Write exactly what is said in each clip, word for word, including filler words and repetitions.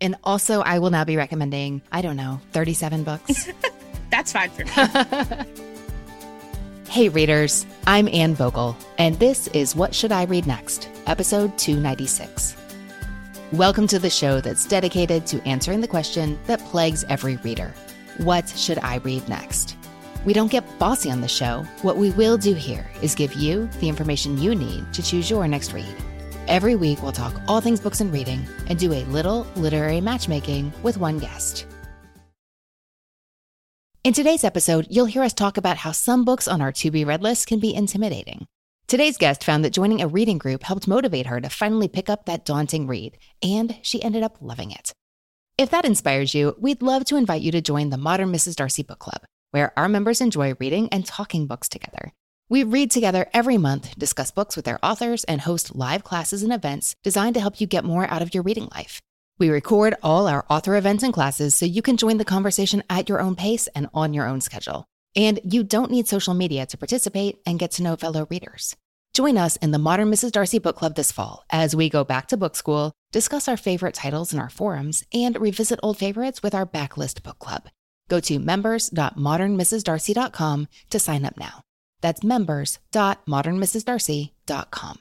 And also, I will now be recommending, I don't know, thirty-seven books. That's fine for me. Hey readers, I'm Anne Vogel, and this is What Should I Read Next, episode two ninety-six. Welcome to the show that's dedicated to answering the question that plagues every reader. What should I read next? We don't get bossy on the show. What we will do here is give you the information you need to choose your next read. Every week, we'll talk all things books and reading and do a little literary matchmaking with one guest. In today's episode, you'll hear us talk about how some books on our to-be-read list can be intimidating. Today's guest found that joining a reading group helped motivate her to finally pick up that daunting read, and she ended up loving it. If that inspires you, we'd love to invite you to join the Modern Missus Darcy Book Club, where our members enjoy reading and talking books together. We read together every month, discuss books with their authors, and host live classes and events designed to help you get more out of your reading life. We record all our author events and classes so you can join the conversation at your own pace and on your own schedule. And you don't need social media to participate and get to know fellow readers. Join us in the Modern Missus Darcy Book Club this fall as we go back to book school, discuss our favorite titles in our forums, and revisit old favorites with our backlist book club. Go to members dot modern missus darcy dot com to sign up now. That's members dot modern missus darcy dot com.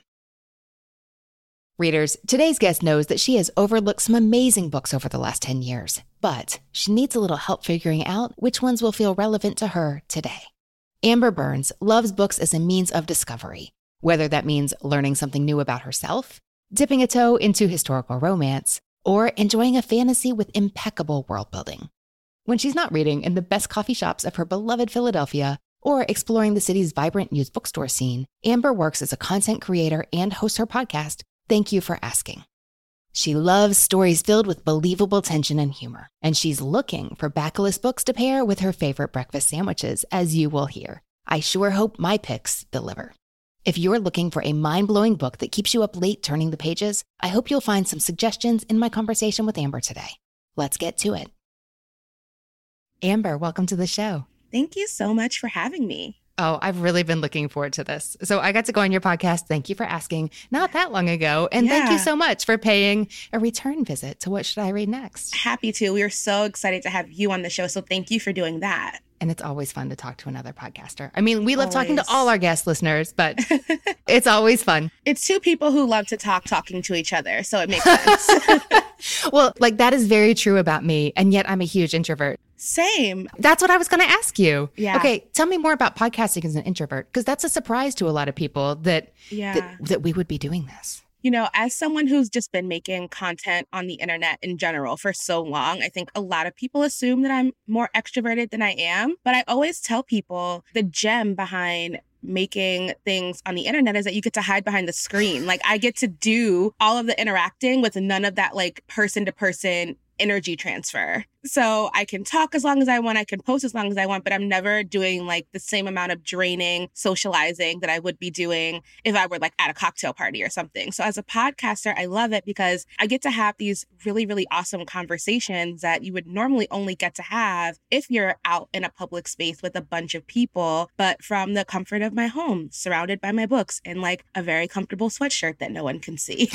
Readers, today's guest knows that she has overlooked some amazing books over the last ten years, but she needs a little help figuring out which ones will feel relevant to her today. Amber Burns loves books as a means of discovery, whether that means learning something new about herself, dipping a toe into historical romance, or enjoying a fantasy with impeccable world building. When she's not reading in the best coffee shops of her beloved Philadelphia, or exploring the city's vibrant used bookstore scene, Amber works as a content creator and hosts her podcast, Thank You for Asking. She loves stories filled with believable tension and humor, and she's looking for backlist books to pair with her favorite breakfast sandwiches, as you will hear. I sure hope my picks deliver. If you're looking for a mind-blowing book that keeps you up late turning the pages, I hope you'll find some suggestions in my conversation with Amber today. Let's get to it. Amber, welcome to the show. Thank you so much for having me. Oh, I've really been looking forward to this. So I got to go on your podcast. Thank you for asking not that long ago. And yeah. Thank you so much for paying a return visit to What Should I Read Next? Happy to. We are so excited to have you on the show. So thank you for doing that. And it's always fun to talk to another podcaster. I mean, we love always. talking to all our guest listeners, but it's always fun. It's two people who love to talk, talking to each other. So it makes sense. Well, like that is very true about me. And yet I'm a huge introvert. Same. That's what I was going to ask you. Yeah. Okay. Tell me more about podcasting as an introvert, because that's a surprise to a lot of people that, yeah. that, that we would be doing this. You know, as someone who's just been making content on the internet in general for so long, I think a lot of people assume that I'm more extroverted than I am. But I always tell people the gem behind making things on the internet is that you get to hide behind the screen. Like I get to do all of the interacting with none of that like person to person energy transfer. So I can talk as long as I want, I can post as long as I want, but I'm never doing like the same amount of draining socializing that I would be doing if I were like at a cocktail party or something. So as a podcaster, I love it because I get to have these really, really awesome conversations that you would normally only get to have if you're out in a public space with a bunch of people, but from the comfort of my home, surrounded by my books in like a very comfortable sweatshirt that no one can see.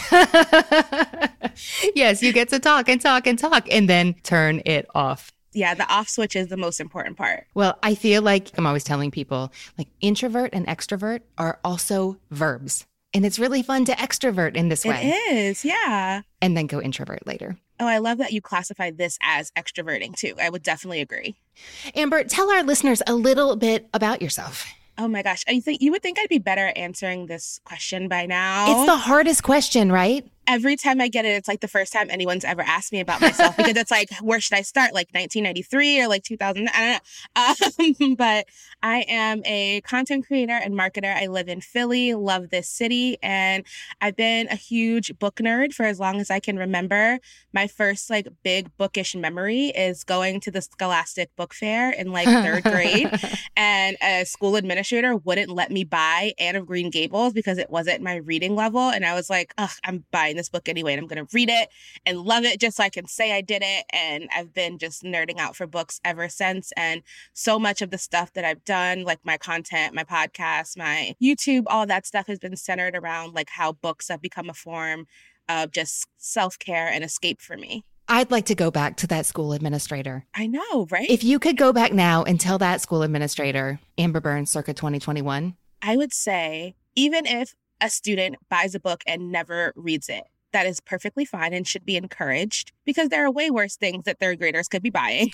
Yes, you get to talk and talk and talk and then turn it off. Yeah, the off switch is the most important part. Well, I feel like I'm always telling people like introvert and extrovert are also verbs. And it's really fun to extrovert in this way. It is, yeah. And then go introvert later. Oh, I love that you classify this as extroverting too. I would definitely agree. Amber, tell our listeners a little bit about yourself. Oh my gosh. I think you would think I'd be better at answering this question by now. It's the hardest question, right? Every time I get it, it's like the first time anyone's ever asked me about myself because it's like, where should I start? Like nineteen ninety-three or like two thousand? I don't know. Um, but I am a content creator and marketer. I live in Philly, love this city. And I've been a huge book nerd for as long as I can remember. My first like big bookish memory is going to the Scholastic Book Fair in like third grade. And a school administrator wouldn't let me buy Anne of Green Gables because it wasn't my reading level. And I was like, ugh, I'm buying this book anyway, and I'm going to read it and love it just so I can say I did it. And I've been just nerding out for books ever since. And so much of the stuff that I've done, like my content, my podcast, my YouTube, all that stuff has been centered around like how books have become a form of just self-care and escape for me. I'd like to go back to that school administrator. I know, right? If you could go back now and tell that school administrator, Amber Burns, circa twenty twenty-one. I would say, even if a student buys a book and never reads it, that is perfectly fine and should be encouraged because there are way worse things that third graders could be buying.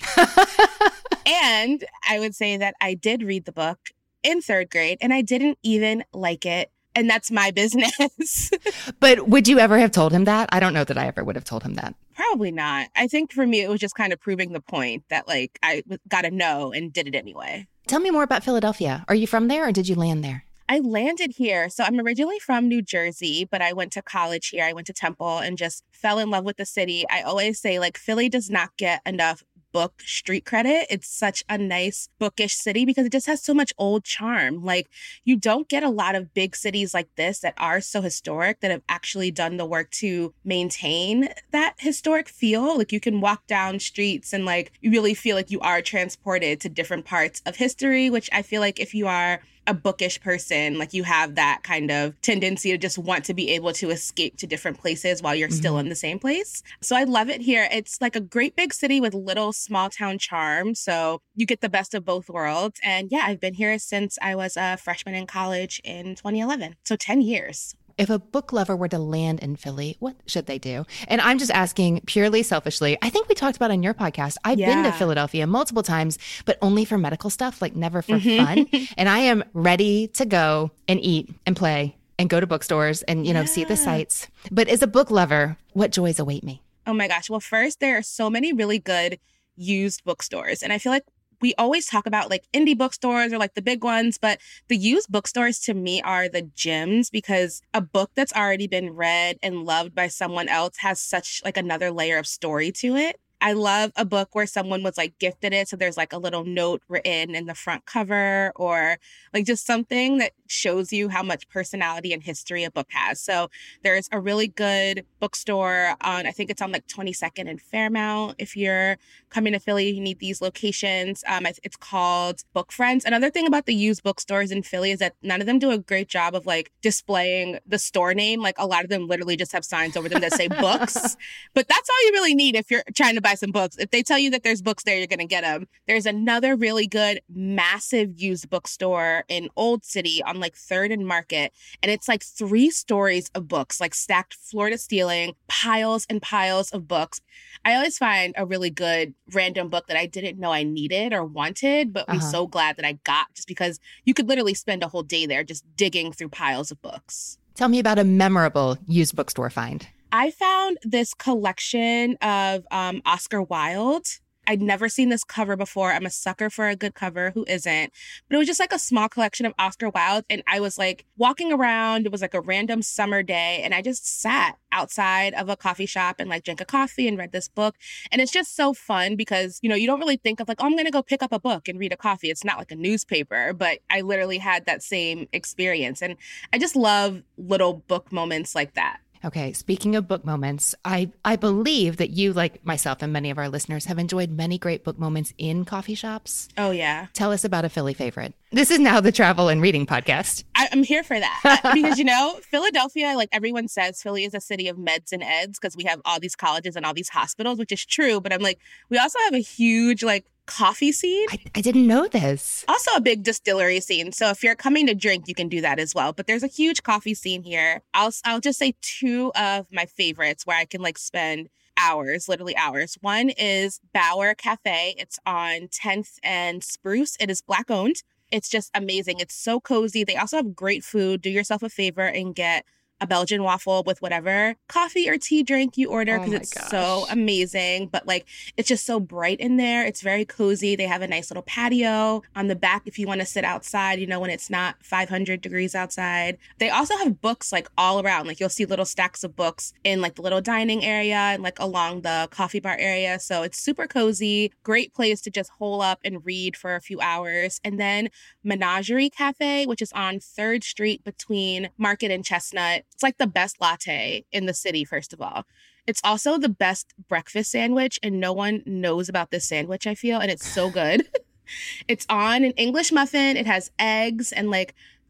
And I would say that I did read the book in third grade and I didn't even like it. And that's my business. But would you ever have told him that? I don't know that I ever would have told him that. Probably not. I think for me, it was just kind of proving the point that like I got a no and did it anyway. Tell me more about Philadelphia. Are you from there or did you land there? I landed here. So I'm originally from New Jersey, but I went to college here. I went to Temple and just fell in love with the city. I always say like Philly does not get enough book street credit. It's such a nice bookish city because it just has so much old charm. Like you don't get a lot of big cities like this that are so historic that have actually done the work to maintain that historic feel. Like you can walk down streets and like you really feel like you are transported to different parts of history, which I feel like if you are a bookish person, like you have that kind of tendency to just want to be able to escape to different places while you're mm-hmm. still in the same place. So I love it here. It's like a great big city with little small town charm. So you get the best of both worlds. And yeah, I've been here since I was a freshman in college in twenty eleven. So ten years. If a book lover were to land in Philly, what should they do? And I'm just asking purely selfishly. I think we talked about on your podcast. I've yeah. been to Philadelphia multiple times, but only for medical stuff, like never for mm-hmm. fun. And I am ready to go and eat and play and go to bookstores and, you know, yeah. see the sights. But as a book lover, what joys await me? Oh my gosh. Well, first, there are so many really good used bookstores. And I feel like we always talk about like indie bookstores or like the big ones, but the used bookstores to me are the gems because a book that's already been read and loved by someone else has such like another layer of story to it. I love a book where someone was like gifted it. So there's like a little note written in the front cover or like just something that shows you how much personality and history a book has. So there's a really good bookstore on, I think it's on like twenty-second and Fairmount. If you're coming to Philly, you need these locations. Um, it's called Book Friends. Another thing about the used bookstores in Philly is that none of them do a great job of like displaying the store name. Like a lot of them literally just have signs over them that say books. But that's all you really need if you're trying to buy some books. If they tell you that there's books there, you're going to get them. There's another really good, massive used bookstore in Old City on like third and Market. And it's like three stories of books, like stacked floor to ceiling, piles and piles of books. I always find a really good random book that I didn't know I needed or wanted, but uh-huh. I'm so glad that I got just because you could literally spend a whole day there just digging through piles of books. Tell me about a memorable used bookstore find. I found this collection of um, Oscar Wilde. I'd never seen this cover before. I'm a sucker for a good cover. Who isn't? But it was just like a small collection of Oscar Wilde. And I was like walking around. It was like a random summer day. And I just sat outside of a coffee shop and like drank a coffee and read this book. And it's just so fun because, you know, you don't really think of like, oh, I'm going to go pick up a book and read a coffee. It's not like a newspaper, but I literally had that same experience. And I just love little book moments like that. Okay, speaking of book moments, I, I believe that you, like myself and many of our listeners, have enjoyed many great book moments in coffee shops. Oh, yeah. Tell us about a Philly favorite. This is now the Travel and Reading Podcast. I, I'm here for that. Because, you know, Philadelphia, like everyone says, Philly is a city of meds and eds because we have all these colleges and all these hospitals, which is true. But I'm like, we also have a huge, like, coffee scene. I, I didn't know this. Also a big distillery scene. So if you're coming to drink, you can do that as well. But there's a huge coffee scene here. I'll I'll just say two of my favorites where I can like spend hours, literally hours. One is Bauer Cafe. It's on tenth and Spruce. It is Black owned. It's just amazing. It's so cozy. They also have great food. Do yourself a favor and get a Belgian waffle with whatever coffee or tea drink you order because oh it's gosh. so amazing. But like, it's just so bright in there. It's very cozy. They have a nice little patio on the back if you want to sit outside, you know, when it's not five hundred degrees outside. They also have books like all around. Like you'll see little stacks of books in like the little dining area and like along the coffee bar area. So it's super cozy. Great place to just hole up and read for a few hours. And then Menagerie Cafe, which is on third Street between Market and Chestnut. It's like the best latte in the city, first of all. It's also the best breakfast sandwich, and no one knows about this sandwich, I feel, and it's so good. It's on an English muffin. It has eggs and like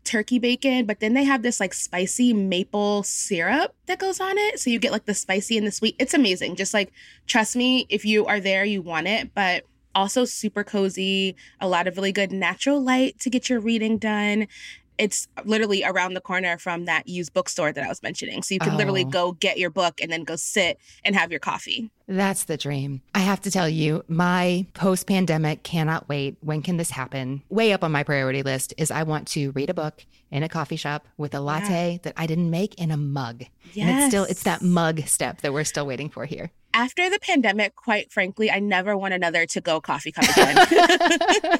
turkey bacon, but then they have this like spicy maple syrup that goes on it. So you get like the spicy and the sweet. It's amazing. Just like, trust me, if you are there, you want it. But also super cozy, a lot of really good natural light to get your reading done. It's literally around the corner from that used bookstore that I was mentioning. So you can oh. literally go get your book and then go sit and have your coffee. That's the dream. I have to tell you, my post-pandemic cannot wait. When can this happen? Way up on my priority list is I want to read a book in a coffee shop with a latte yeah. that I didn't make in a mug. Yes. And it's still, it's that mug step that we're still waiting for here. After the pandemic, quite frankly, I never want another to-go coffee cup again.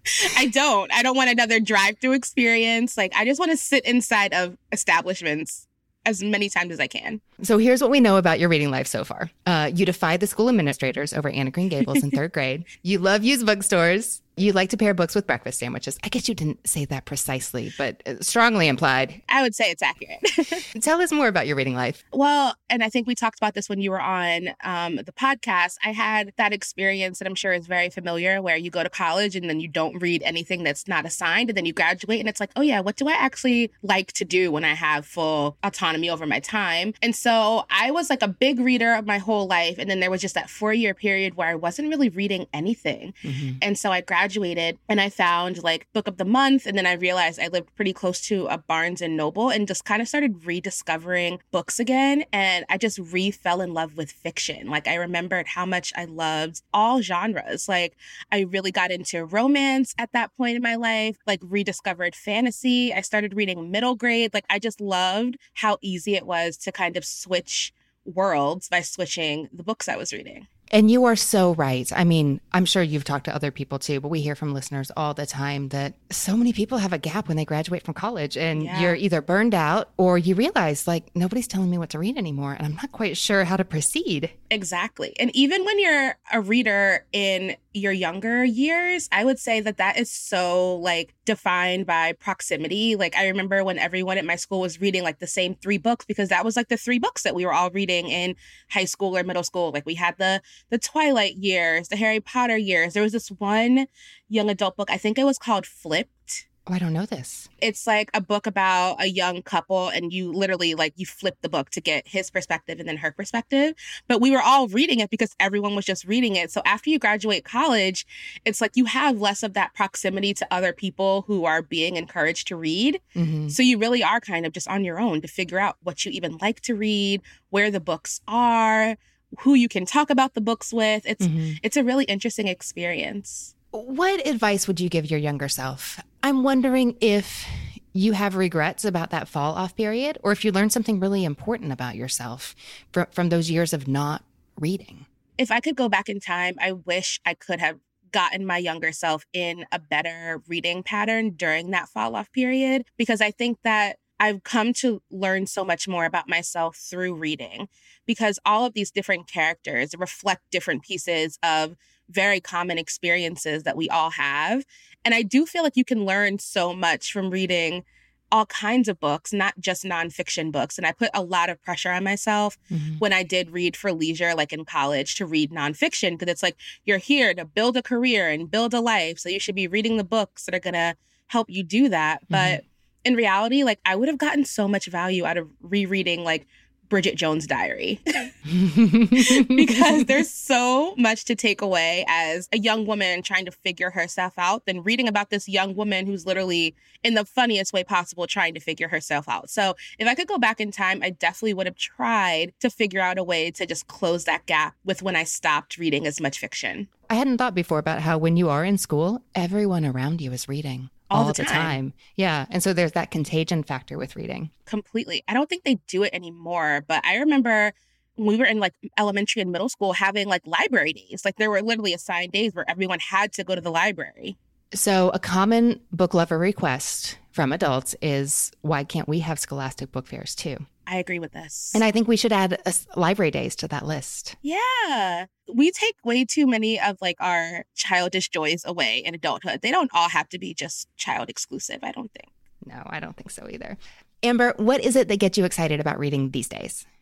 I don't. I don't want another drive-through experience. Like, I just want to sit inside of establishments as many times as I can. So here's what we know about your reading life so far. Uh, you defied the school administrators over Anne of Green Gables in third grade. You love used bookstores. You like to pair books with breakfast sandwiches. I guess you didn't say that precisely, but strongly implied. I would say it's accurate. Tell us more about your reading life. Well, and I think we talked about this when you were on um, the podcast. I had that experience that I'm sure is very familiar where you go to college and then you don't read anything that's not assigned. And then you graduate and it's like, oh yeah, what do I actually like to do when I have full autonomy over my time? And so I was like a big reader of my whole life. And then there was just that four year period where I wasn't really reading anything. Mm-hmm. And so I graduated graduated and I found like book of the month. And then I realized I lived pretty close to a Barnes and Noble and just kind of started rediscovering books again. And I just re-fell in love with fiction. Like I remembered how much I loved all genres. Like I really got into romance at that point in my life, like rediscovered fantasy. I started reading middle grade. Like I just loved how easy it was to kind of switch worlds by switching the books I was reading. And you are so right. I mean, I'm sure you've talked to other people too, but we hear from listeners all the time that so many people have a gap when they graduate from college and yeah. you're either burned out or you realize like nobody's telling me what to read anymore and I'm not quite sure how to proceed. Exactly. And even when you're a reader in your younger years, I would say that that is so like defined by proximity. Like I remember when everyone at my school was reading like the same three books because that was like the three books that we were all reading in high school or middle school. Like we had the the Twilight years, the Harry Potter years. There was this one young adult book, I think it was called Flipped. Oh, I don't know this. It's like a book about a young couple and you literally like you flip the book to get his perspective and then her perspective. But we were all reading it because everyone was just reading it. So after you graduate college, it's like you have less of that proximity to other people who are being encouraged to read. Mm-hmm. So you really are kind of just on your own to figure out what you even like to read, where the books are, who you can talk about the books with. It's mm-hmm. it's a really interesting experience. What advice would you give your younger self? I'm wondering if you have regrets about that fall off period or if you learned something really important about yourself from, from those years of not reading. If I could go back in time, I wish I could have gotten my younger self in a better reading pattern during that fall off period, because I think that I've come to learn so much more about myself through reading because all of these different characters reflect different pieces of very common experiences that we all have. And I do feel like you can learn so much from reading all kinds of books, not just nonfiction books. And I put a lot of pressure on myself mm-hmm. when I did read for leisure, like in college, to read nonfiction, because it's like, you're here to build a career and build a life. So you should be reading the books that are going to help you do that. Mm-hmm. But in reality, like I would have gotten so much value out of rereading like Bridget Jones' Diary because there's so much to take away as a young woman trying to figure herself out than reading about this young woman who's literally in the funniest way possible trying to figure herself out. So if I could go back in time, I definitely would have tried to figure out a way to just close that gap with when I stopped reading as much fiction. I hadn't thought before about how when you are in school, everyone around you is reading. All, all the, time. the time. Yeah. And so there's that contagion factor with reading. Completely. I don't think they do it anymore, but I remember when we were in like elementary and middle school having like library days. Like there were literally assigned days where everyone had to go to the library. So a common book lover request from adults is, why can't we have scholastic book fairs too? I agree with this. And I think we should add a, library days to that list. Yeah. We take way too many of like our childish joys away in adulthood. They don't all have to be just child exclusive, I don't think. No, I don't think so either. Amber, what is it that gets you excited about reading these days?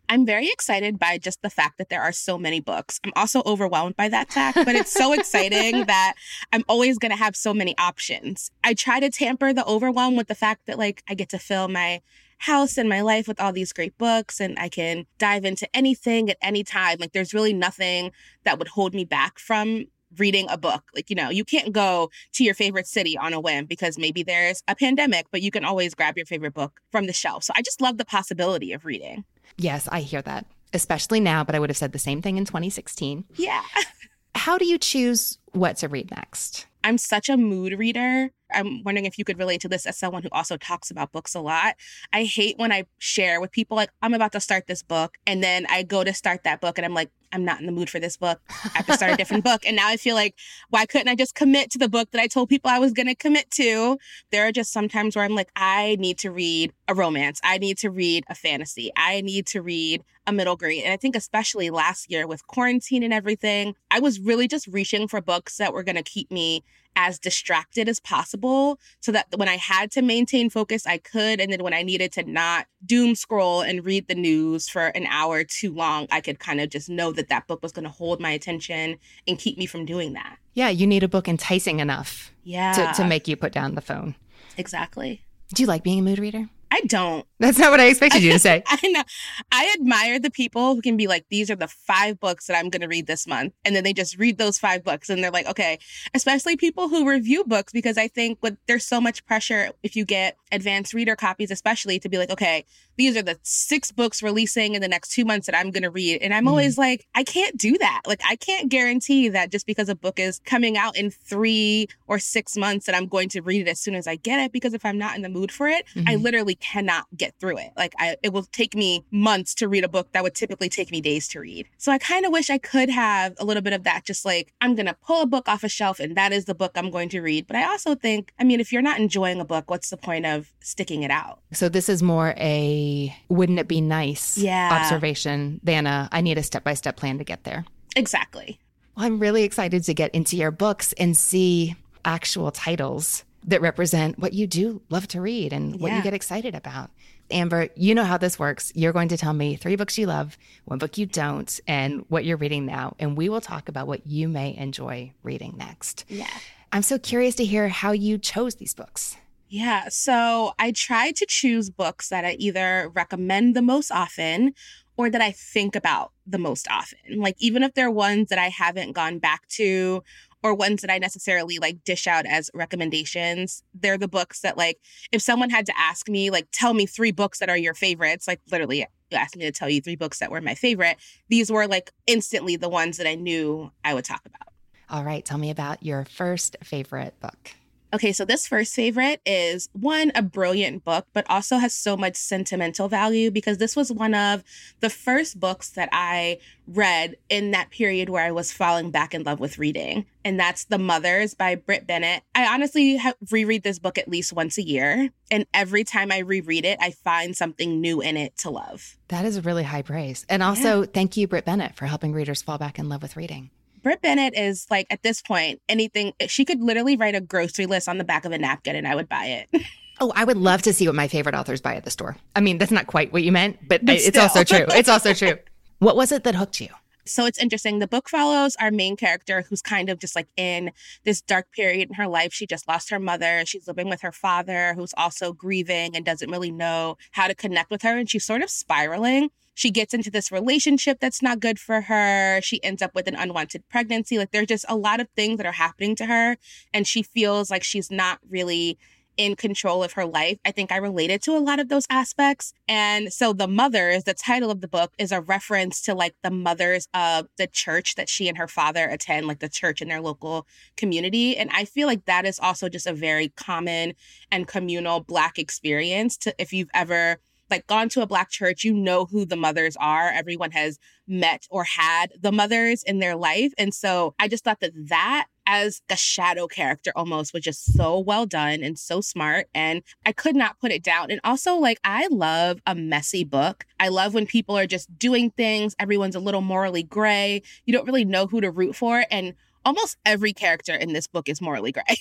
I'm very excited by just the fact that there are so many books. I'm also overwhelmed by that fact, but it's so exciting that I'm always going to have so many options. I try to tamper the overwhelm with the fact that like I get to fill my house and my life with all these great books and I can dive into anything at any time. Like there's really nothing that would hold me back from reading a book. Like, you know, you can't go to your favorite city on a whim because maybe there's a pandemic, but you can always grab your favorite book from the shelf. So I just love the possibility of reading. Yes, I hear that, especially now, but I would have said the same thing in twenty sixteen. Yeah. How do you choose what to read next? I'm such a mood reader. I'm wondering if you could relate to this as someone who also talks about books a lot. I hate when I share with people like, I'm about to start this book. And then I go to start that book and I'm like, I'm not in the mood for this book. I have to start a different book. And now I feel like, why couldn't I just commit to the book that I told people I was going to commit to? There are just some times where I'm like, I need to read a romance. I need to read a fantasy. I need to read a middle grade. And I think especially last year with quarantine and everything, I was really just reaching for books that were going to keep me as distracted as possible so that when I had to maintain focus, I could. And then when I needed to not doom scroll and read the news for an hour too long, I could kind of just know that that book was going to hold my attention and keep me from doing that. Yeah, you need a book enticing enough yeah. to, to make you put down the phone. Exactly. Do you like being a mood reader? I don't. That's not what I expected you to say. I know. I admire the people who can be like, these are the five books that I'm going to read this month. And then they just read those five books and they're like, okay, especially people who review books, because I think with, there's so much pressure if you get advanced reader copies, especially to be like, okay, these are the six books releasing in the next two months that I'm going to read. And I'm mm. always like, I can't do that. Like, I can't guarantee that just because a book is coming out in three or six months that I'm going to read it as soon as I get it. Because if I'm not in the mood for it, mm-hmm. I literally cannot get through it. Like I, it will take me months to read a book that would typically take me days to read. So I kind of wish I could have a little bit of that. Just like, I'm going to pull a book off a shelf and that is the book I'm going to read. But I also think, I mean, if you're not enjoying a book, what's the point of sticking it out? So this is more a, wouldn't it be nice yeah. observation than a, I need a step-by-step plan to get there. Exactly. Well, I'm really excited to get into your books and see actual titles that represent what you do love to read and what yeah. you get excited about. Amber, you know how this works. You're going to tell me three books you love, one book you don't, and what you're reading now. And we will talk about what you may enjoy reading next. Yeah. I'm so curious to hear how you chose these books. Yeah. So I try to choose books that I either recommend the most often or that I think about the most often. Like, even if they're ones that I haven't gone back to or ones that I necessarily like dish out as recommendations, they're the books that, like, if someone had to ask me, like, tell me three books that are your favorites, like literally you asked me to tell you three books that were my favorite, these were like instantly the ones that I knew I would talk about. All right. Tell me about your first favorite book. Okay, so this first favorite is, one, a brilliant book, but also has so much sentimental value because this was one of the first books that I read in that period where I was falling back in love with reading. And that's The Mothers by Brit Bennett. I honestly have reread this book at least once a year. And every time I reread it, I find something new in it to love. That is really high praise. And also, yeah. thank you, Brit Bennett, for helping readers fall back in love with reading. Brit Bennett is, like, at this point, anything, she could literally write a grocery list on the back of a napkin and I would buy it. Oh, I would love to see what my favorite authors buy at the store. I mean, that's not quite what you meant, but, but it's still. also true. It's also true. What was it that hooked you? So it's interesting. The book follows our main character who's kind of just like in this dark period in her life. She just lost her mother. She's living with her father, who's also grieving and doesn't really know how to connect with her. And she's sort of spiraling. She gets into this relationship that's not good for her. She ends up with an unwanted pregnancy. Like, there's just a lot of things that are happening to her. And she feels like she's not really in control of her life. I think I related to a lot of those aspects. And so The Mothers, the title of the book, is a reference to, like, the mothers of the church that she and her father attend, like the church in their local community. And I feel like that is also just a very common and communal Black experience. To, if you've ever like gone to a Black church, you know who the mothers are. Everyone has met or had the mothers in their life. And so I just thought that that as a shadow character almost was just so well done and so smart. And I could not put it down. And also, like, I love a messy book. I love when people are just doing things. Everyone's a little morally gray. You don't really know who to root for. And almost every character in this book is morally gray.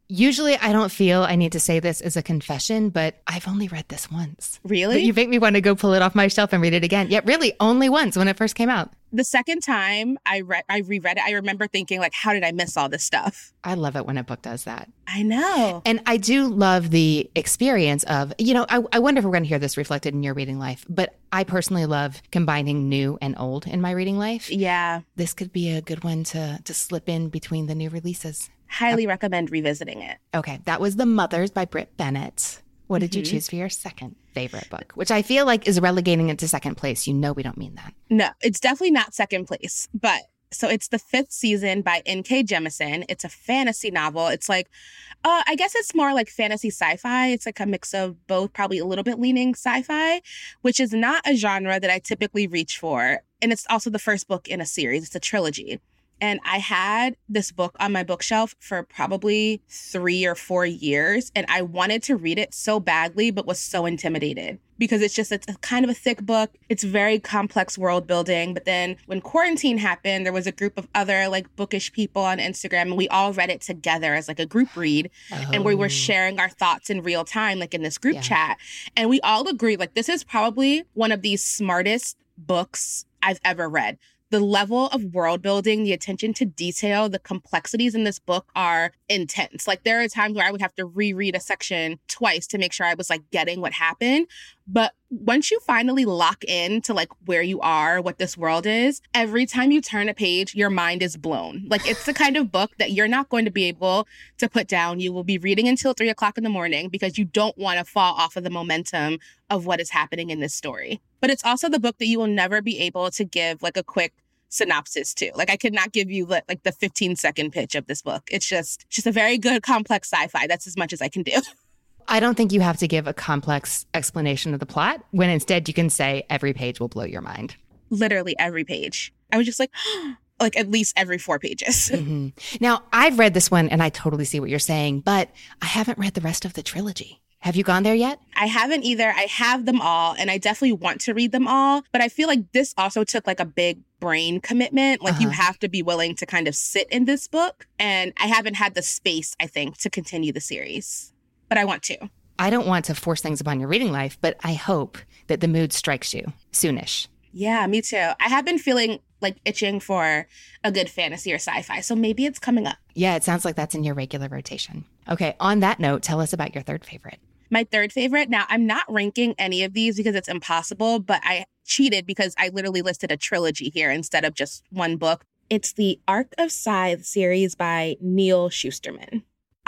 Usually I don't feel I need to say this as a confession, but I've only read this once. Really? But you make me want to go pull it off my shelf and read it again. Yeah, really, only once when it first came out. The second time I read, I reread it, I remember thinking, like, how did I miss all this stuff? I love it when a book does that. I know. And I do love the experience of, you know, I, I wonder if we're going to hear this reflected in your reading life, but I personally love combining new and old in my reading life. Yeah. This could be a good one to, to slip in between the new releases. Highly recommend revisiting it. Okay, that was The Mothers by Britt Bennett. What did mm-hmm. you choose for your second favorite book? Which I feel like is relegating it to second place. You know we don't mean that. No, it's definitely not second place. But so it's The Fifth Season by N K Jemisin. It's a fantasy novel. It's like, uh, I guess it's more like fantasy sci-fi. It's like a mix of both, probably a little bit leaning sci-fi, which is not a genre that I typically reach for. And it's also the first book in a series. It's a trilogy. And I had this book on my bookshelf for probably three or four years. And I wanted to read it so badly, but was so intimidated because it's just, it's a kind of a thick book. It's very complex world building. But then when quarantine happened, there was a group of other like bookish people on Instagram and we all read it together as like a group read. Oh. And we were sharing our thoughts in real time, like in this group yeah. chat. And we all agreed, like, this is probably one of the smartest books I've ever read. The level of world building, the attention to detail, the complexities in this book are intense. Like there are times where I would have to reread a section twice to make sure I was like getting what happened. But once you finally lock in to like where you are, what this world is, every time you turn a page, your mind is blown. Like it's the kind of book that you're not going to be able to put down. You will be reading until three o'clock in the morning because you don't want to fall off of the momentum of what is happening in this story. But it's also the book that you will never be able to give like a quick synopsis to. Like I could not give you like the fifteen second pitch of this book. It's just just a very good complex sci-fi. That's as much as I can do. I don't think you have to give a complex explanation of the plot when instead you can say every page will blow your mind. Literally every page. I was just like, like at least every four pages. Mm-hmm. Now, I've read this one and I totally see what you're saying, but I haven't read the rest of the trilogy. Have you gone there yet? I haven't either. I have them all and I definitely want to read them all. But I feel like this also took like a big brain commitment. Like uh-huh. you have to be willing to kind of sit in this book. And I haven't had the space, I think, to continue the series. But I want to. I don't want to force things upon your reading life, but I hope that the mood strikes you soonish. Yeah, me too. I have been feeling like itching for a good fantasy or sci-fi. So maybe it's coming up. Yeah, it sounds like that's in your regular rotation. Okay, on that note, tell us about your third favorite. My third favorite. Now, I'm not ranking any of these because it's impossible, but I cheated because I literally listed a trilogy here instead of just one book. It's the Arc of Scythe series by Neal Shusterman.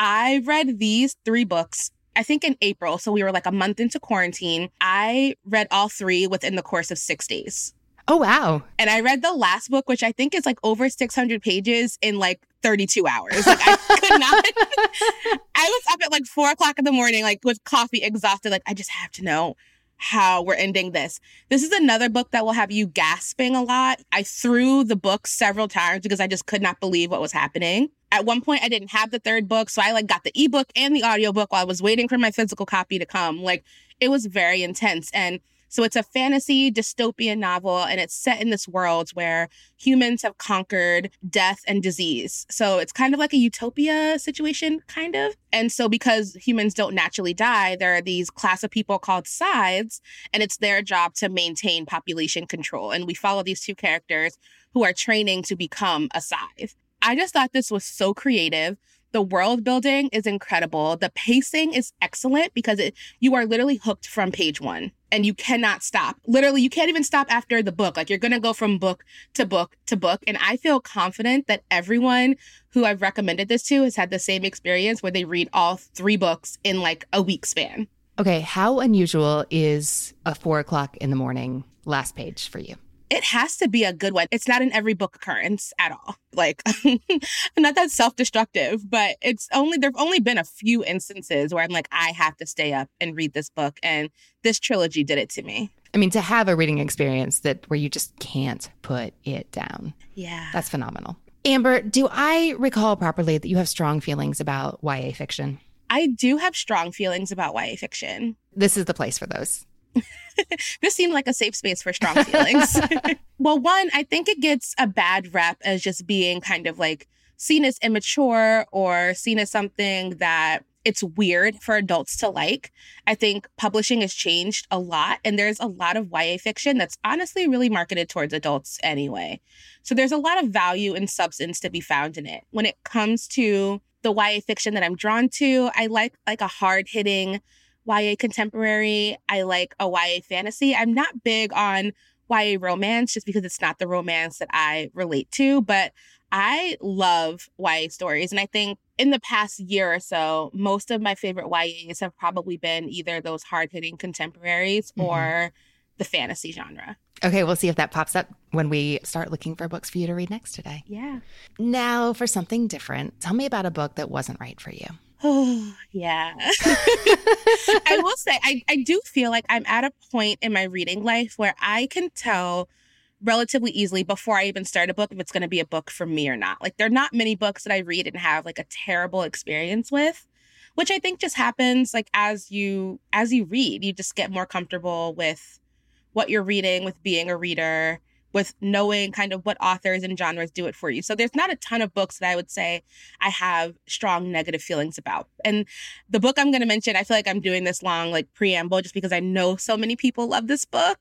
I read these three books, I think in April. So we were like a month into quarantine. I read all three within the course of six days. Oh, wow. And I read the last book, which I think is like over six hundred pages in like thirty-two hours. Like I could not. I was up at like four o'clock in the morning, like with coffee, exhausted. Like, I just have to know how we're ending this. This is another book that will have you gasping a lot. I threw the book several times because I just could not believe what was happening. At one point, I didn't have the third book. So I like got the ebook and the audiobook while I was waiting for my physical copy to come. Like, it was very intense. And so it's a fantasy dystopian novel, and it's set in this world where humans have conquered death and disease. So it's kind of like a utopia situation, kind of. And so because humans don't naturally die, there are these class of people called scythes, and it's their job to maintain population control. And we follow these two characters who are training to become a scythe. I just thought this was so creative. The world building is incredible. The pacing is excellent because it, you are literally hooked from page one and you cannot stop. Literally, you can't even stop after the book. Like you're going to go from book to book to book. And I feel confident that everyone who I've recommended this to has had the same experience where they read all three books in like a week span. Okay. How unusual is a four o'clock in the morning last page for you? It has to be a good one. It's not an every book occurrence at all. Like, not that self-destructive, but it's only, there've only been a few instances where I'm like, I have to stay up and read this book. And this trilogy did it to me. I mean, to have a reading experience that where you just can't put it down. Yeah. That's phenomenal. Amber, do I recall properly that you have strong feelings about Y A fiction? I do have strong feelings about Y A fiction. This is the place for those. This seemed like a safe space for strong feelings. Well, one, I think it gets a bad rep as just being kind of like seen as immature or seen as something that it's weird for adults to like. I think publishing has changed a lot, and there's a lot of Y A fiction that's honestly really marketed towards adults anyway. So there's a lot of value and substance to be found in it. When it comes to the Y A fiction that I'm drawn to, I like like a hard-hitting Y A contemporary. I like a Y A fantasy. I'm not big on Y A romance just because it's not the romance that I relate to, but I love Y A stories. And I think in the past year or so, most of my favorite Y As have probably been either those hard-hitting contemporaries mm-hmm. or the fantasy genre. Okay, we'll see if that pops up when we start looking for books for you to read next today. Yeah. Now, for something different, tell me about a book that wasn't right for you. Oh, yeah. I will say, I, I do feel like I'm at a point in my reading life where I can tell relatively easily before I even start a book if it's going to be a book for me or not. Like, there are not many books that I read and have like a terrible experience with, which I think just happens like as you as you read, you just get more comfortable with what you're reading, with being a reader, with knowing kind of what authors and genres do it for you. So there's not a ton of books that I would say I have strong negative feelings about. And the book I'm going to mention, I feel like I'm doing this long like preamble just because I know so many people love this book.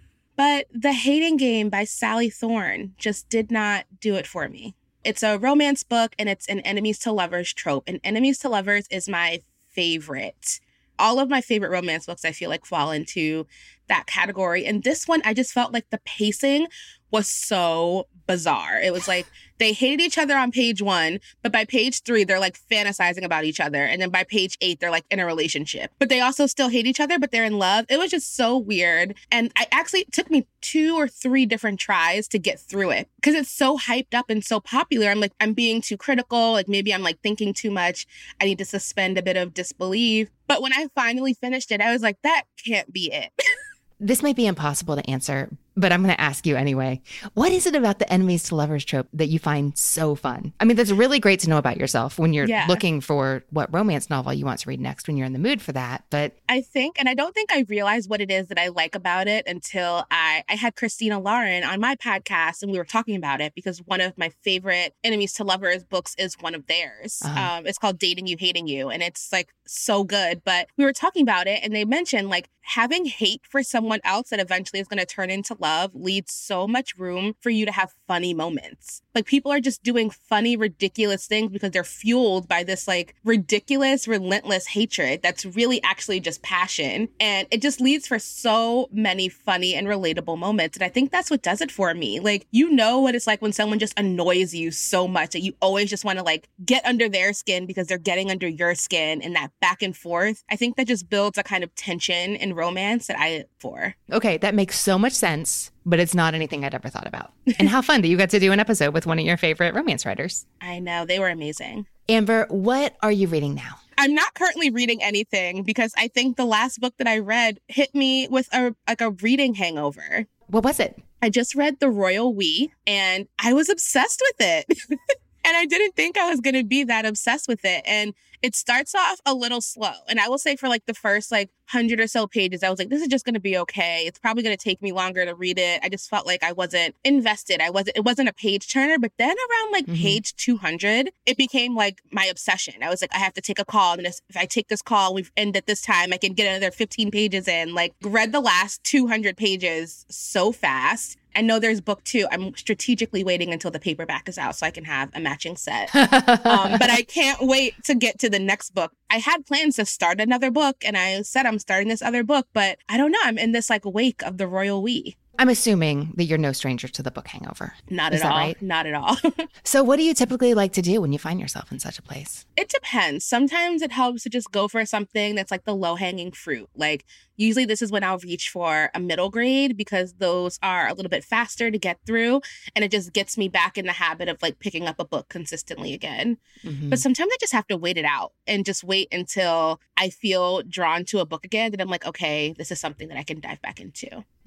But The Hating Game by Sally Thorne just did not do it for me. It's a romance book and it's an enemies to lovers trope. And enemies to lovers is my favorite. All of my favorite romance books, I feel like, fall into that category. And this one, I just felt like the pacing was so bizarre. It was like they hated each other on page one, but by page three, they're like fantasizing about each other. And then by page eight, they're like in a relationship, but they also still hate each other, but they're in love. It was just so weird. And I actually, it took me two or three different tries to get through it because it's so hyped up and so popular. I'm like, I'm being too critical. Like maybe I'm like thinking too much. I need to suspend a bit of disbelief. But when I finally finished it, I was like, that can't be it. This might be impossible to answer, but I'm going to ask you anyway. What is it about the enemies to lovers trope that you find so fun? I mean, that's really great to know about yourself when you're yeah. looking for what romance novel you want to read next when you're in the mood for that. But I think, and I don't think I realized what it is that I like about it until I, I had Christina Lauren on my podcast and we were talking about it because one of my favorite enemies to lovers books is one of theirs. Uh-huh. Um, it's called Dating You, Hating You. And it's like so good. But we were talking about it and they mentioned like having hate for someone else that eventually is going to turn into love leaves so much room for you to have funny moments. Like people are just doing funny, ridiculous things because they're fueled by this like ridiculous, relentless hatred that's really actually just passion. And it just leads for so many funny and relatable moments. And I think that's what does it for me. Like, you know what it's like when someone just annoys you so much that you always just want to like get under their skin because they're getting under your skin, and that back and forth. I think that just builds a kind of tension and romance that I look for. Okay, that makes so much sense, but it's not anything I'd ever thought about. And how fun that you got to do an episode with one of your favorite romance writers. I know, they were amazing. Amber, what are you reading now? I'm not currently reading anything because I think the last book that I read hit me with a like a reading hangover. What was it? I just read The Royal We and I was obsessed with it. And I didn't think I was going to be that obsessed with it. And it starts off a little slow. And I will say for like the first like hundred or so pages, I was like, this is just going to be okay. It's probably going to take me longer to read it. I just felt like I wasn't invested. I wasn't, it wasn't a page turner. But then around like mm-hmm. page two hundred, it became like my obsession. I was like, I have to take a call. And if I take this call, we've ended at this time, I can get another fifteen pages in. Like read the last two hundred pages so fast. I know there's book two. I'm strategically waiting until the paperback is out so I can have a matching set. um, but I can't wait to get to the next book. I had plans to start another book and I said I'm starting this other book, but I don't know. I'm in this like wake of The Royal We. I'm assuming that you're no stranger to the book hangover. Not Is at that all. Right? Not at all. So what do you typically like to do when you find yourself in such a place? It depends. Sometimes it helps to just go for something that's like the low-hanging fruit. Like usually this is when I'll reach for a middle grade because those are a little bit faster to get through. And it just gets me back in the habit of like picking up a book consistently again. Mm-hmm. But sometimes I just have to wait it out and just wait until I feel drawn to a book again. And I'm like, okay, this is something that I can dive back into.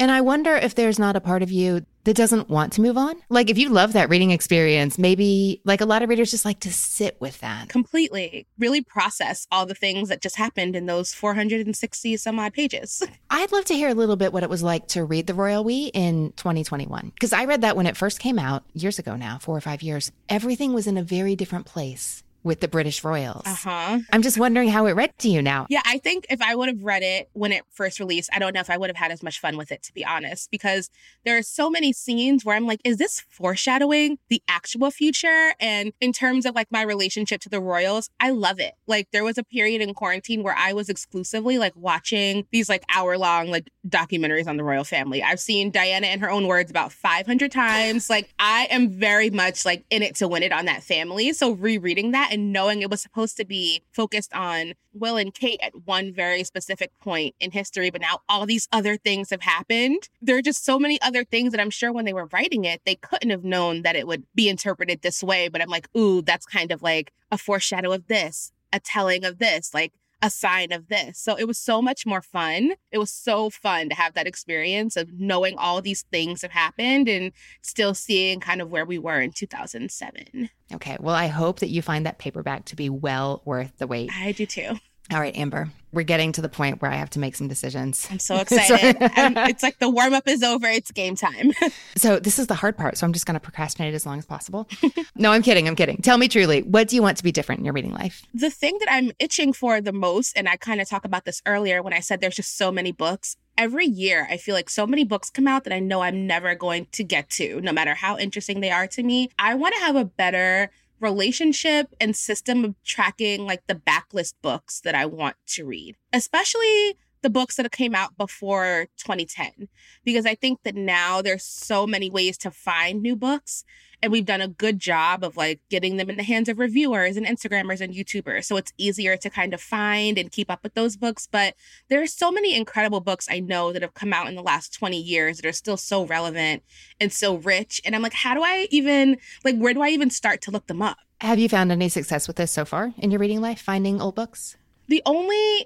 And I wonder if there's not a part of you that doesn't want to move on. Like if you love that reading experience, maybe like a lot of readers just like to sit with that. Completely. Really process all the things that just happened in those four hundred sixty some odd pages. I'd love to hear a little bit what it was like to read The Royal We in twenty twenty-one. Because I read that when it first came out years ago now, four or five years. Everything was in a very different place with the British royals. Uh-huh. I'm just wondering how it read to you now. Yeah, I think if I would have read it when it first released, I don't know if I would have had as much fun with it, to be honest, because there are so many scenes where I'm like, is this foreshadowing the actual future? And in terms of like my relationship to the royals, I love it. Like there was a period in quarantine where I was exclusively like watching these like hour long like documentaries on the royal family. I've seen Diana in her own words about five hundred times. Like I am very much like in it to win it on that family. So rereading that and knowing it was supposed to be focused on Will and Kate at one very specific point in history, but now all these other things have happened. There are just so many other things that I'm sure when they were writing it, they couldn't have known that it would be interpreted this way. But I'm like, ooh, that's kind of like a foreshadow of this, a telling of this, like a sign of this. So it was so much more fun. It was so fun to have that experience of knowing all these things have happened and still seeing kind of where we were in two thousand seven. Okay. Well, I hope that you find that paperback to be well worth the wait. I do too. All right, Amber, we're getting to the point where I have to make some decisions. I'm so excited. I'm, it's like the warm up is over. It's game time. So this is the hard part. So I'm just going to procrastinate as long as possible. No, I'm kidding. I'm kidding. Tell me truly, what do you want to be different in your reading life? The thing that I'm itching for the most, and I kind of talked about this earlier when I said there's just so many books. Every year, I feel like so many books come out that I know I'm never going to get to, no matter how interesting they are to me. I want to have a better relationship and system of tracking like the backlist books that I want to read, especially the books that came out before twenty ten, because I think that now there's so many ways to find new books. And we've done a good job of like getting them in the hands of reviewers and Instagrammers and YouTubers. So it's easier to kind of find and keep up with those books. But there are so many incredible books I know that have come out in the last twenty years that are still so relevant and so rich. And I'm like, how do I even, like, where do I even start to look them up? Have you found any success with this so far in your reading life, finding old books? The only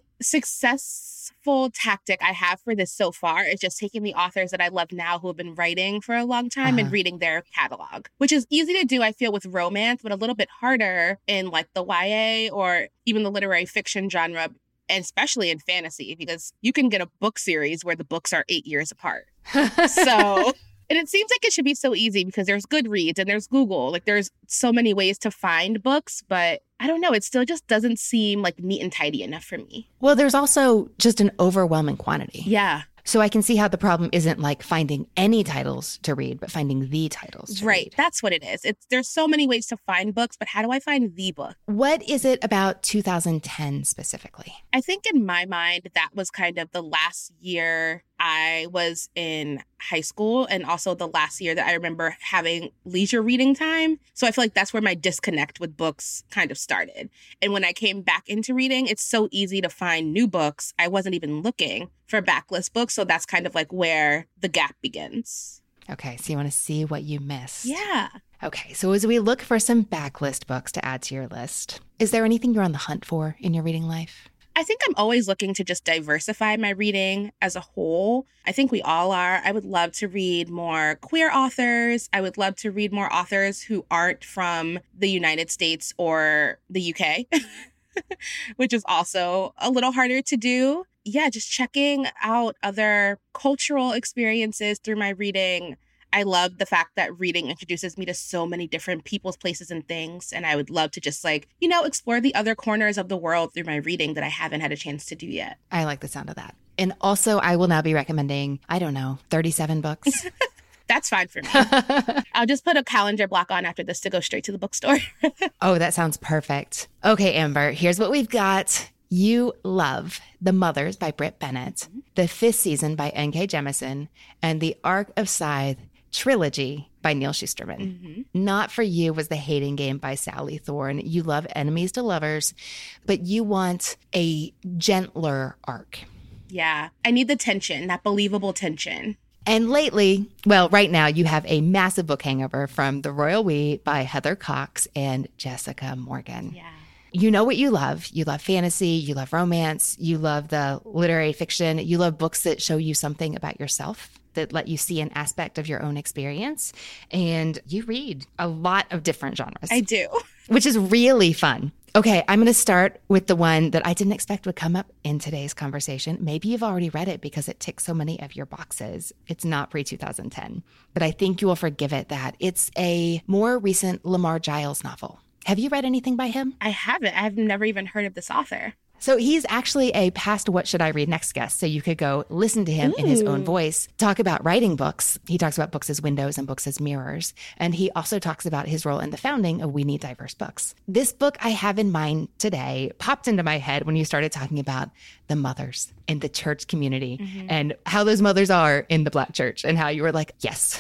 successful tactic I have for this so far is just taking the authors that I love now who have been writing for a long time uh-huh. and reading their catalog, which is easy to do, I feel, with romance, but a little bit harder in like the Y A or even the literary fiction genre, and especially in fantasy, because you can get a book series where the books are eight years apart. So... And it seems like it should be so easy because there's Goodreads and there's Google. Like there's so many ways to find books, but I don't know. It still just doesn't seem like neat and tidy enough for me. Well, there's also just an overwhelming quantity. Yeah. So I can see how the problem isn't like finding any titles to read, but finding the titles to right. read. That's what it is. It's there's so many ways to find books, but how do I find the book? What is it about two thousand ten specifically? I think in my mind, that was kind of the last year I was in high school and also the last year that I remember having leisure reading time. So I feel like that's where my disconnect with books kind of started. And when I came back into reading, it's so easy to find new books. I wasn't even looking for backlist books. So that's kind of like where the gap begins. Okay, so you want to see what you missed. Yeah. Okay, so as we look for some backlist books to add to your list, is there anything you're on the hunt for in your reading life? I think I'm always looking to just diversify my reading as a whole. I think we all are. I would love to read more queer authors. I would love to read more authors who aren't from the United States or the U K, which is also a little harder to do. Yeah, just checking out other cultural experiences through my reading. I love the fact that reading introduces me to so many different people's places and things. And I would love to just like, you know, explore the other corners of the world through my reading that I haven't had a chance to do yet. I like the sound of that. And also, I will now be recommending, I don't know, thirty-seven books. That's fine for me. I'll just put a calendar block on after this to go straight to the bookstore. Oh, that sounds perfect. Okay, Amber, here's what we've got. You love The Mothers by Britt Bennett, The Fifth Season by N K Jemisin, and The Arc of Scythe trilogy by Neal Shusterman. Mm-hmm. Not For You was The Hating Game by Sally Thorne. You love Enemies to Lovers, but you want a gentler arc. Yeah, I need the tension, that believable tension. And lately, well, right now, you have a massive book hangover from The Royal We by Heather Cox and Jessica Morgan. Yeah. You know what you love. You love fantasy, you love romance, you love the literary fiction, you love books that show you something about yourself. that let you see an aspect of your own experience. And you read a lot of different genres. I do. Which is really fun. Okay, I'm going to start with the one that I didn't expect would come up in today's conversation. Maybe you've already read it because it ticks so many of your boxes. It's not pre twenty ten, but I think you will forgive it that it's a more recent Lamar Giles novel. Have you read anything by him? I haven't. I've never even heard of this author. So he's actually a past What Should I Read Next guest. So you could go listen to him Ooh. In his own voice, talk about writing books. He talks about books as windows and books as mirrors. And he also talks about his role in the founding of We Need Diverse Books. This book I have in mind today popped into my head when you started talking about the mothers in the church community mm-hmm. and how those mothers are in the Black church and how you were like, yes.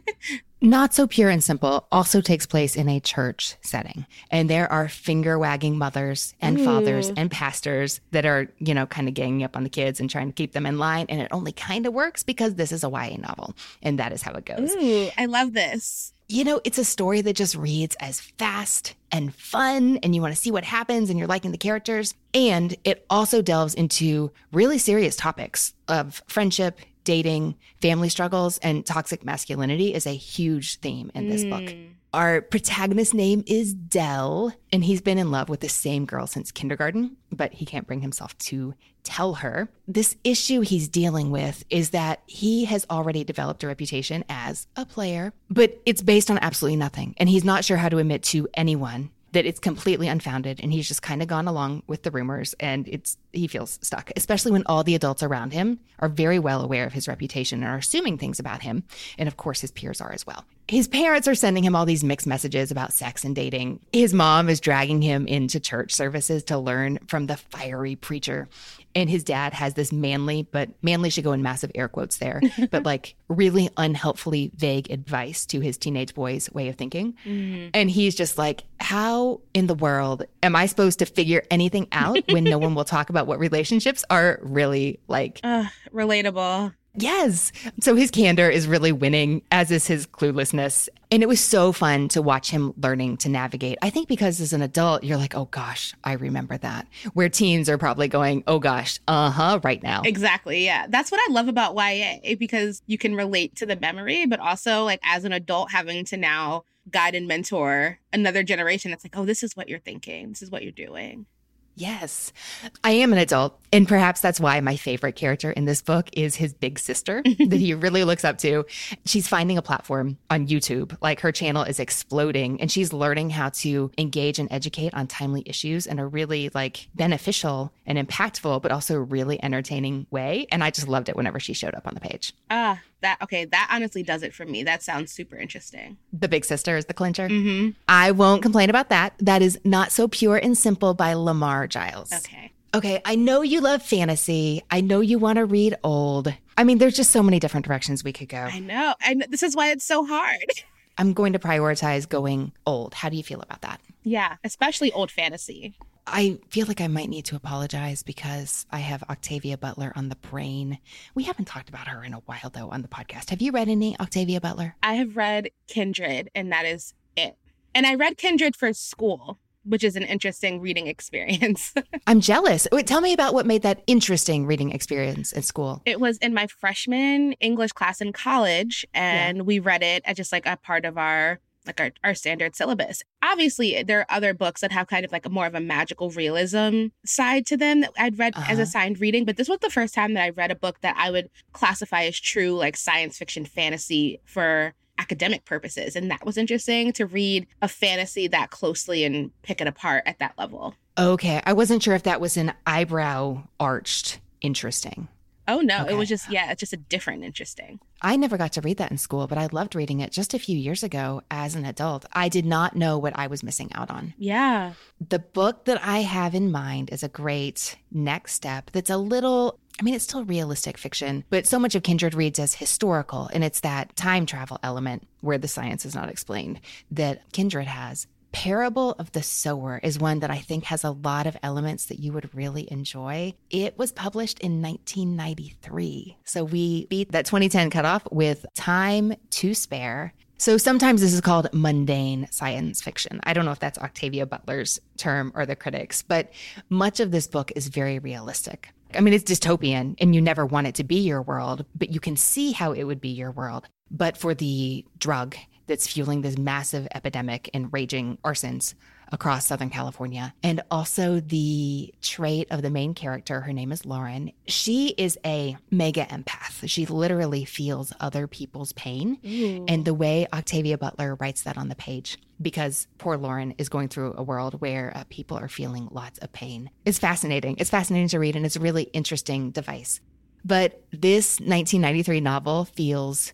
Not So Pure and Simple also takes place in a church setting. And there are finger-wagging mothers and Ooh. Fathers and pastors that are, you know, kind of ganging up on the kids and trying to keep them in line. And it only kind of works because this is a Y A novel. And that is how it goes. Ooh, I love this. You know, it's a story that just reads as fast and fun, and you want to see what happens, and you're liking the characters. And it also delves into really serious topics of friendship, dating, family struggles, and toxic masculinity is a huge theme in this mm. book. Our protagonist's name is Dell, and he's been in love with the same girl since kindergarten, but he can't bring himself to tell her. This issue he's dealing with is that he has already developed a reputation as a player, but it's based on absolutely nothing, and he's not sure how to admit to anyone that it's completely unfounded, and he's just kind of gone along with the rumors, and it's he feels stuck, especially when all the adults around him are very well aware of his reputation and are assuming things about him, and of course his peers are as well. His parents are sending him all these mixed messages about sex and dating. His mom is dragging him into church services to learn from the fiery preacher. And his dad has this manly, but manly should go in massive air quotes there, but like really unhelpfully vague advice to his teenage boy's way of thinking. Mm-hmm. And he's just like, how in the world am I supposed to figure anything out when no one will talk about what relationships are really like? Uh, relatable. Yes. So his candor is really winning, as is his cluelessness. And it was so fun to watch him learning to navigate. I think because as an adult, you're like, oh gosh, I remember that. Where teens are probably going, oh gosh, uh-huh, right now. Exactly. Yeah. That's what I love about Y A, because you can relate to the memory, but also like as an adult having to now guide and mentor another generation. It's like, oh, this is what you're thinking. This is what you're doing. Yes, I am an adult. And perhaps that's why my favorite character in this book is his big sister that he really looks up to. She's finding a platform on YouTube. Like her channel is exploding and she's learning how to engage and educate on timely issues in a really like beneficial and impactful, but also really entertaining way. And I just loved it whenever she showed up on the page. Ah, uh, that, okay, that honestly does it for me. That sounds super interesting. The big sister is the clincher. Mm-hmm. I won't complain about that. That is Not So Pure and Simple by Lamar Giles. Okay. Okay, I know you love fantasy. I know you want to read old. I mean, there's just so many different directions we could go. I know. And this is why it's so hard. I'm going to prioritize going old. How do you feel about that? Yeah, especially old fantasy. I feel like I might need to apologize because I have Octavia Butler on the brain. We haven't talked about her in a while, though, on the podcast. Have you read any Octavia Butler? I have read Kindred, and that is it. And I read Kindred for school, which is an interesting reading experience. I'm jealous. Wait, tell me about what made that interesting reading experience at school. It was in my freshman English class in college, and yeah. we read it as just like a part of our like our, our standard syllabus. Obviously, there are other books that have kind of like a more of a magical realism side to them that I'd read uh-huh. as assigned reading. But this was the first time that I read a book that I would classify as true like science fiction fantasy for academic purposes. And that was interesting to read a fantasy that closely and pick it apart at that level. Okay. I wasn't sure if that was an eyebrow arched interesting. Oh, no. Okay. It was just, yeah, it's just a different interesting. I never got to read that in school, but I loved reading it just a few years ago as an adult. I did not know what I was missing out on. Yeah. The book that I have in mind is a great next step that's a little, I mean, it's still realistic fiction, but so much of Kindred reads as historical, and it's that time travel element where the science is not explained that Kindred has. Parable of the Sower is one that I think has a lot of elements that you would really enjoy. It was published in nineteen ninety-three. So we beat that twenty ten cutoff with Time to Spare. So sometimes this is called mundane science fiction. I don't know if that's Octavia Butler's term or the critics, but much of this book is very realistic. I mean, it's dystopian and you never want it to be your world, but you can see how it would be your world. But for the drug that's fueling this massive epidemic and raging arsons across Southern California, and also the trait of the main character, her name is Lauren. She is a mega empath. She literally feels other people's pain. Ooh. And the way Octavia Butler writes that on the page, because poor Lauren is going through a world where uh, people are feeling lots of pain, is fascinating. It's fascinating to read, and it's a really interesting device. But this nineteen ninety-three novel feels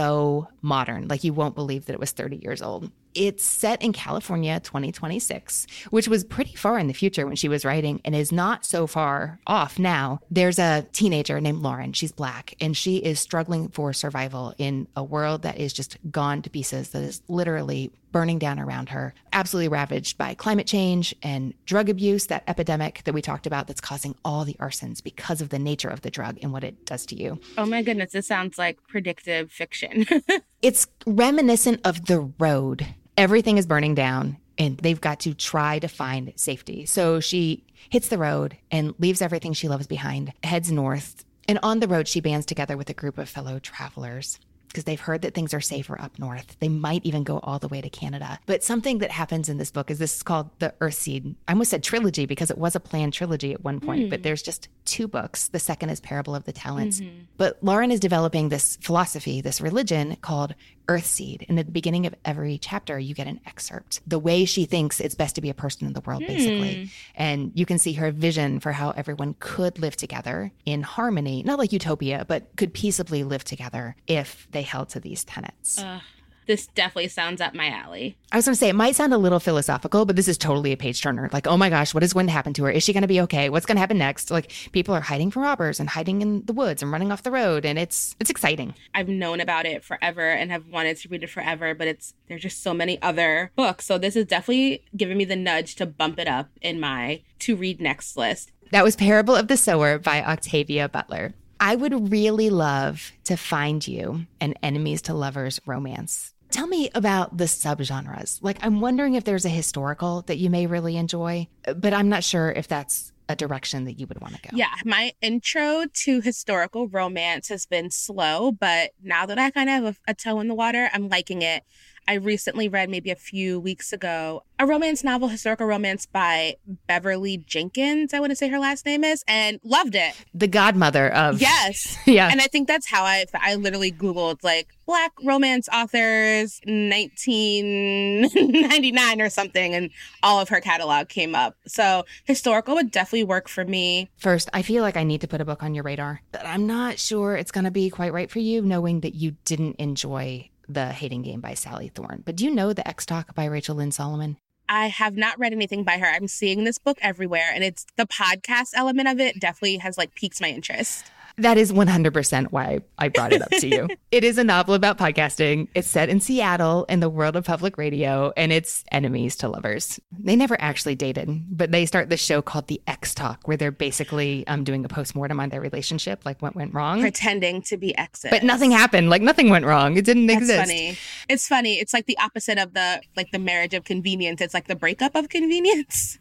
so modern, like you won't believe that it was thirty years old. It's set in California, twenty twenty-six, which was pretty far in the future when she was writing and is not so far off now. There's a teenager named Lauren. She's Black, and she is struggling for survival in a world that is just gone to pieces, that is literally burning down around her, absolutely ravaged by climate change and drug abuse, that epidemic that we talked about that's causing all the arsons because of the nature of the drug and what it does to you. Oh my goodness, this sounds like predictive fiction. It's reminiscent of The Road. Everything is burning down and they've got to try to find safety. So she hits the road and leaves everything she loves behind, heads north. And on the road, she bands together with a group of fellow travelers because they've heard that things are safer up north. They might even go all the way to Canada. But something that happens in this book is this is called the Earthseed. I almost said trilogy because it was a planned trilogy at one point, mm. but there's just two books. The second is Parable of the Talents. Mm-hmm. But Lauren is developing this philosophy, this religion called Earthseed. And at the beginning of every chapter, you get an excerpt. The way she thinks it's best to be a person in the world, mm. basically. And you can see her vision for how everyone could live together in harmony, not like utopia, but could peaceably live together if they held to these tenets. Uh, this definitely sounds up my alley. I was going to say, it might sound a little philosophical, but this is totally a page turner. Like, oh my gosh, what is going to happen to her? Is she going to be okay? What's going to happen next? Like, people are hiding from robbers and hiding in the woods and running off the road. And it's it's exciting. I've known about it forever and have wanted to read it forever, but it's there's just so many other books. So this is definitely giving me the nudge to bump it up in my to read next list. That was Parable of the Sower by Octavia Butler. I would really love to find you an enemies to lovers romance. Tell me about the subgenres. Like, I'm wondering if there's a historical that you may really enjoy, but I'm not sure if that's a direction that you would want to go. Yeah, my intro to historical romance has been slow, but now that I kind of have a, a toe in the water, I'm liking it. I recently read, maybe a few weeks ago, a romance novel, historical romance by Beverly Jenkins, I want to say her last name is, and loved it. The godmother of... Yes. Yeah. And I think that's how I, I literally Googled, like, Black romance authors nineteen ninety-nine or something, and all of her catalog came up. So historical would definitely work for me. First, I feel like I need to put a book on your radar, but I'm not sure it's going to be quite right for you, knowing that you didn't enjoy The Hating Game by Sally Thorne. But do you know The X-Talk by Rachel Lynn Solomon? I have not read anything by her. I'm seeing this book everywhere, and it's the podcast element of it definitely has like piqued my interest. That is one hundred percent why I brought it up to you. It is a novel about podcasting. It's set in Seattle in the world of public radio, and it's enemies to lovers. They never actually dated, but they start this show called The X-Talk, where they're basically um, doing a postmortem on their relationship, like what went wrong. Pretending to be exes. But nothing happened. Like nothing went wrong. It didn't That's exist. funny. It's funny. It's like the opposite of the like the marriage of convenience. It's like the breakup of convenience.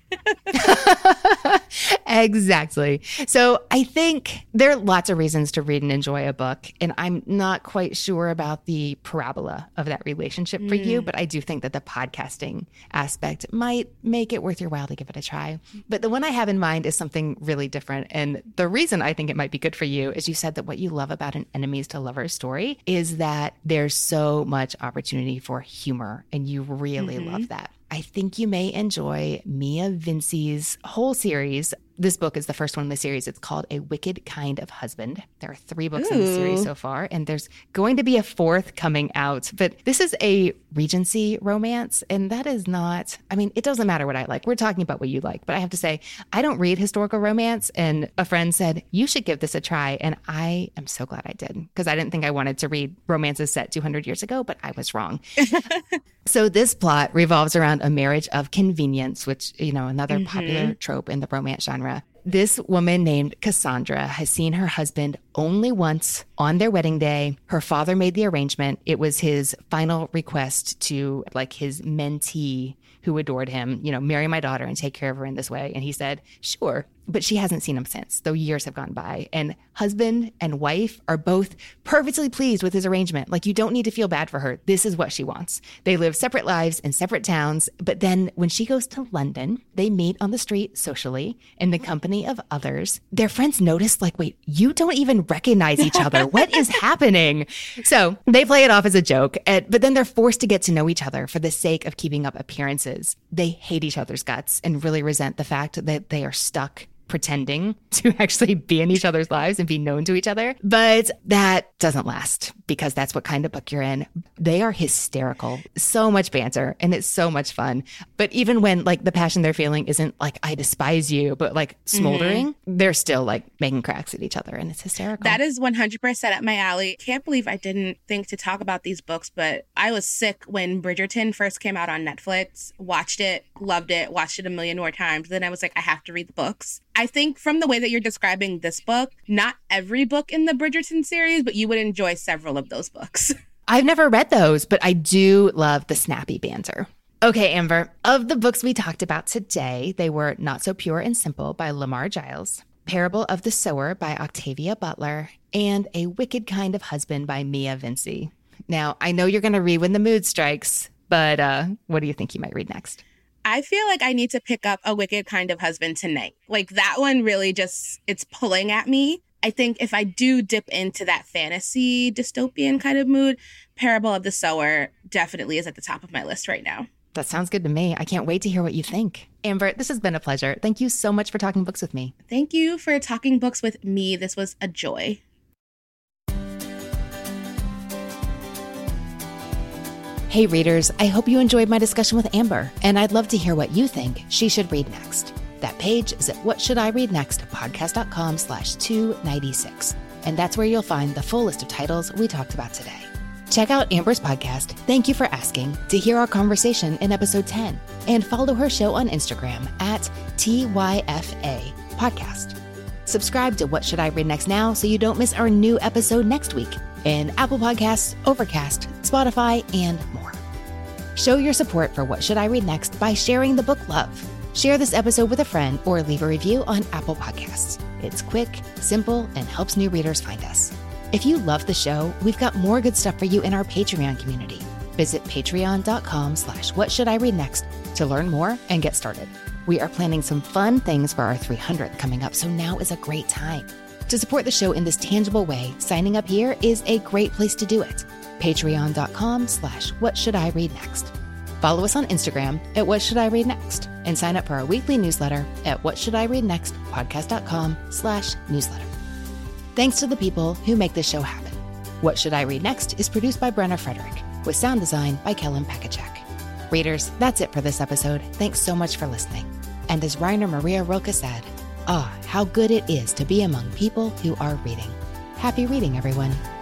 Exactly. So I think there are lots of reasons to read and enjoy a book, and I'm not quite sure about the parabola of that relationship for mm. you, but I do think that the podcasting aspect might make it worth your while to give it a try. But the one I have in mind is something really different, and the reason I think it might be good for you is you said that what you love about an enemies to lovers story is that there's so much opportunity for humor, and you really mm-hmm. love that. I think you may enjoy Mia Vincey's whole series. This book is the first one in the series. It's called A Wicked Kind of Husband. There are three books Ooh. in the series so far, and there's going to be a fourth coming out. But this is a Regency romance, and that is not, I mean, it doesn't matter what I like. We're talking about what you like. But I have to say, I don't read historical romance, and a friend said, you should give this a try. And I am so glad I did, because I didn't think I wanted to read romances set two hundred years ago, but I was wrong. So this plot revolves around a marriage of convenience, which, you know, another mm-hmm. popular trope in the romance genre. This woman named Cassandra has seen her husband only once on their wedding day. Her father made the arrangement. It was his final request to like his mentee who adored him, you know, marry my daughter and take care of her in this way. And he said, sure. but she hasn't seen him since, though years have gone by. And husband and wife are both perfectly pleased with his arrangement. Like, you don't need to feel bad for her. This is what she wants. They live separate lives in separate towns. But then when she goes to London, they meet on the street socially in the company of others. Their friends notice, like, wait, you don't even recognize each other. What is happening? So they play it off as a joke, but then they're forced to get to know each other for the sake of keeping up appearances. They hate each other's guts and really resent the fact that they are stuck pretending to actually be in each other's lives and be known to each other. But that doesn't last, because that's what kind of book you're in. They are hysterical. So much banter, and it's so much fun. But even when like the passion they're feeling isn't like, I despise you, but like smoldering, mm-hmm. they're still like making cracks at each other, and it's hysterical. That is one hundred percent up my alley. Can't believe I didn't think to talk about these books, but I was sick when Bridgerton first came out on Netflix. Watched it, loved it, watched it a million more times. Then I was like, I have to read the books. I think from the way that you're describing this book, not every book in the Bridgerton series, but you would enjoy several of those books. I've never read those, but I do love the snappy banter. Okay, Amber, of the books we talked about today, they were Not So Pure and Simple by Lamar Giles, Parable of the Sower by Octavia Butler, and A Wicked Kind of Husband by Mia Vinci. Now, I know you're going to read when the mood strikes, but uh, what do you think you might read next? I feel like I need to pick up A Wicked Kind of Husband tonight. Like, that one really just, it's pulling at me. I think if I do dip into that fantasy dystopian kind of mood, Parable of the Sower definitely is at the top of my list right now. That sounds good to me. I can't wait to hear what you think. Amber, this has been a pleasure. Thank you so much for talking books with me. Thank you for talking books with me. This was a joy. Hey readers, I hope you enjoyed my discussion with Amber, and I'd love to hear what you think she should read next. That page is at what should I read next podcast.com slash 296. And that's where you'll find the full list of titles we talked about today. Check out Amber's podcast, Thank You for Asking, to hear our conversation in episode ten, and follow her show on Instagram at T Y F A podcast. Subscribe to What Should I Read Next now so you don't miss our new episode next week in Apple Podcasts, Overcast, Spotify, and more. Show your support for What Should I Read Next by sharing the book love. Share this episode with a friend or leave a review on Apple Podcasts. It's quick, simple, and helps new readers find us. If you love the show, we've got more good stuff for you in our Patreon community. Visit patreon.com slash what should I read next to learn more and get started. We are planning some fun things for our three hundredth coming up, so now is a great time. To support the show in this tangible way, signing up here is a great place to do it. Patreon.com slash what should I read next. Follow us on Instagram at What Should I Read Next, and sign up for our weekly newsletter at what should I read next podcast.com slash newsletter. Thanks to the people who make this show happen. What Should I Read Next is produced by Brenna Frederick, with sound design by Kellen Pekacek. Readers, that's it for this episode. Thanks so much for listening. And as Rainer Maria Rilke said, ah, how good it is to be among people who are reading. Happy reading, everyone.